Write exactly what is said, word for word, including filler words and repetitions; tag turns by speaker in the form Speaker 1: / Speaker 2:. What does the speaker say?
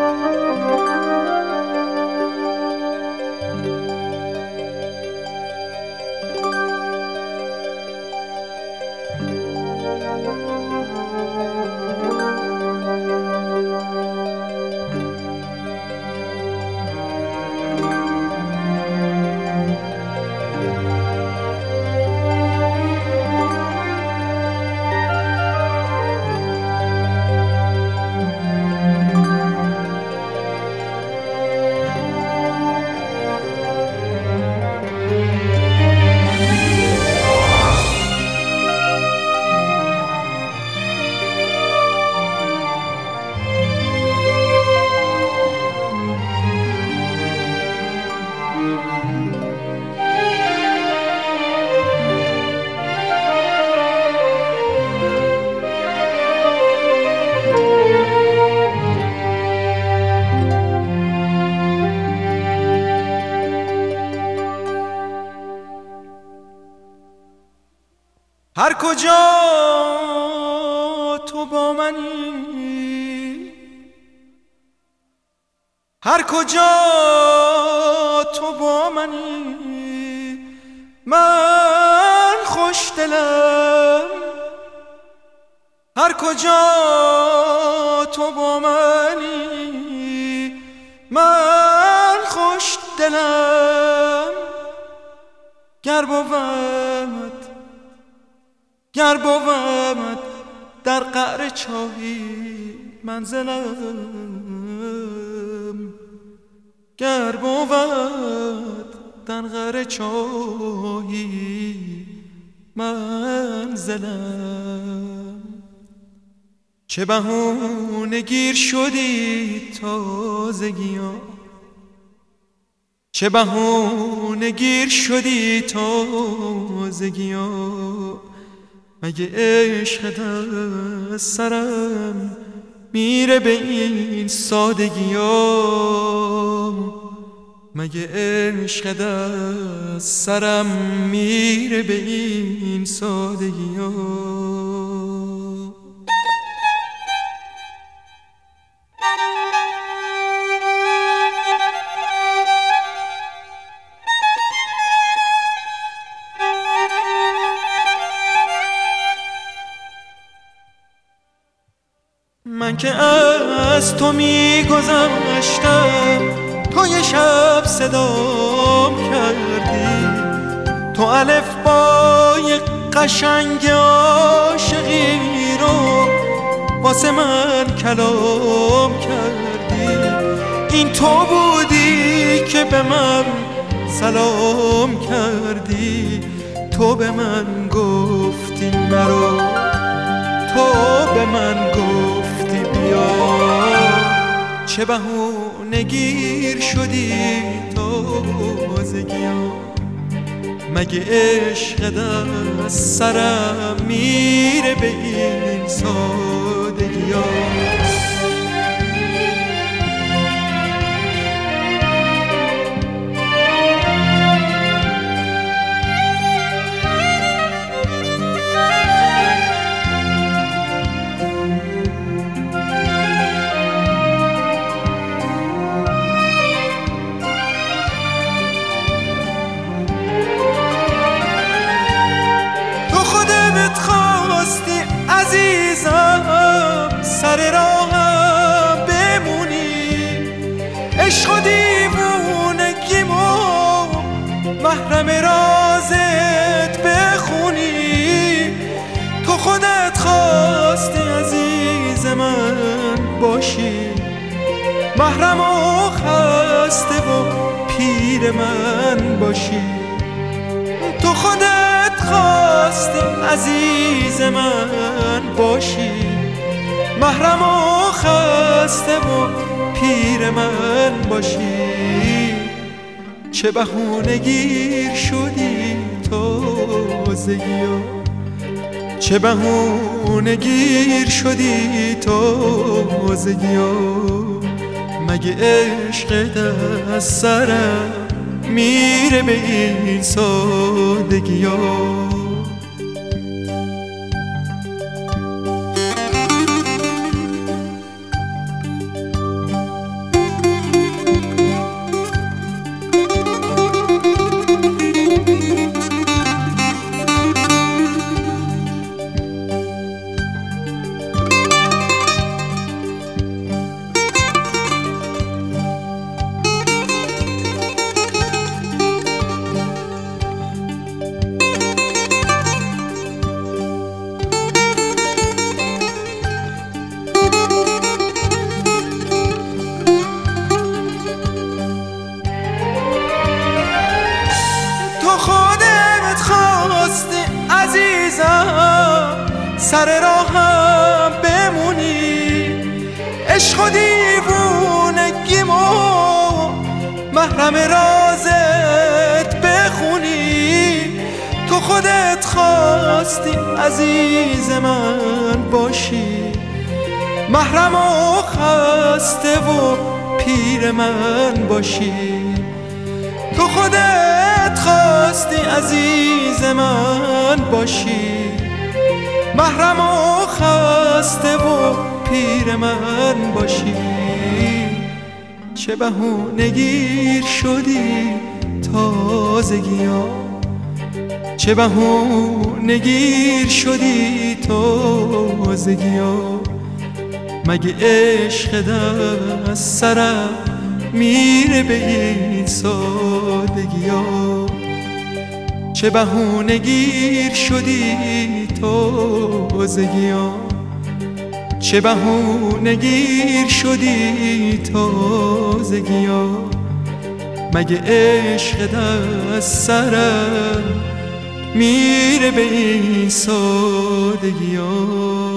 Speaker 1: هر کجا تو با منی، هر کجا تو با منی، من خوش دلم. هر کجا تو با منی، من خوش دلم. گر بود گر بود در قعر چاهی منزلم، گر بود در قعر چاهی منزلم. چه بهونه گیر شدی تازگیا، چه بهونه گیر شدی تازگیا، مگه عشقت از سرم میره به این سادگیا، مگه عشقت از سرم میره به این سادگیا. من که از تو میگذشتم، تو یه شب صدام کردی، تو الفبای قشنگ عاشقی رو واسه من کلام کردی. این تو بودی که به من سلام کردی، تو به من گفتی نرو، تو به من گفتی بیا. چه بهونه گیر شدی تازگیا، مگه عشقت از سرم میره به این سادگیا. خواستی عزیزم سر راهم بمونی، عشق و دیوونگیمو محرم رازت بخونی. تو خودت خواستی عزیز من باشی، محرم و خسته و پیر من باشی. تو خودت خواستی عزیز من باشی، محرم و خسته و پیر من باشی. چه بهونه گیر شدی تازگیا، چه بهونه گیر شدی تازگیا، مگه عشقت از سرم میره به این سادگیا. سر راهم بمونی، عشق و دیوونگیمو محرم رازت بخونی. تو خودت خواستی عزیز من باشی، محرم و خسته و پیر من باشی. تو خودت خواستی عزیز من باشی، محرم و خسته و پیر من باشی. چه بهونه گیر شدی تازگیا، چه بهونه گیر شدی تازگیا. مگه عشق دست سرم میره به این سادگیا. چه بهونه گیر شدی تازگیا، چه بهونه گیر شدی تازگیا. مگه عشق دست سرم میره به این سادگیا.